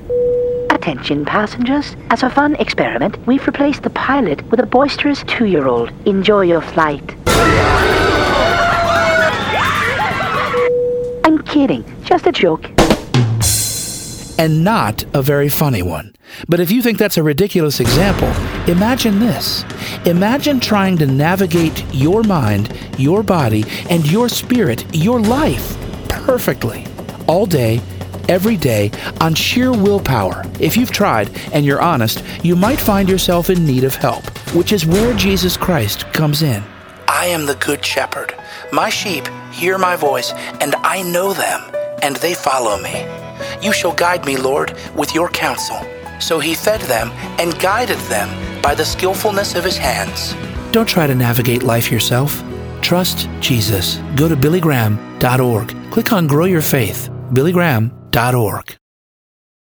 Attention passengers, as a fun experiment, we've replaced the pilot with a boisterous 2-year-old. Enjoy your flight. I'm kidding, just a joke. And not a very funny one. But if you think that's a ridiculous example, imagine this. Imagine trying to navigate your mind, your body, and your spirit, your life, perfectly, all day, every day, on sheer willpower. If you've tried, and you're honest, you might find yourself in need of help, which is where Jesus Christ comes in. I am the good shepherd. My sheep hear my voice, and I know them, and they follow me. You shall guide me, Lord, with your counsel. So he fed them and guided them by the skillfulness of his hands. Don't try to navigate life yourself. Trust Jesus. Go to BillyGraham.org. Click on Grow Your Faith. BillyGraham.org.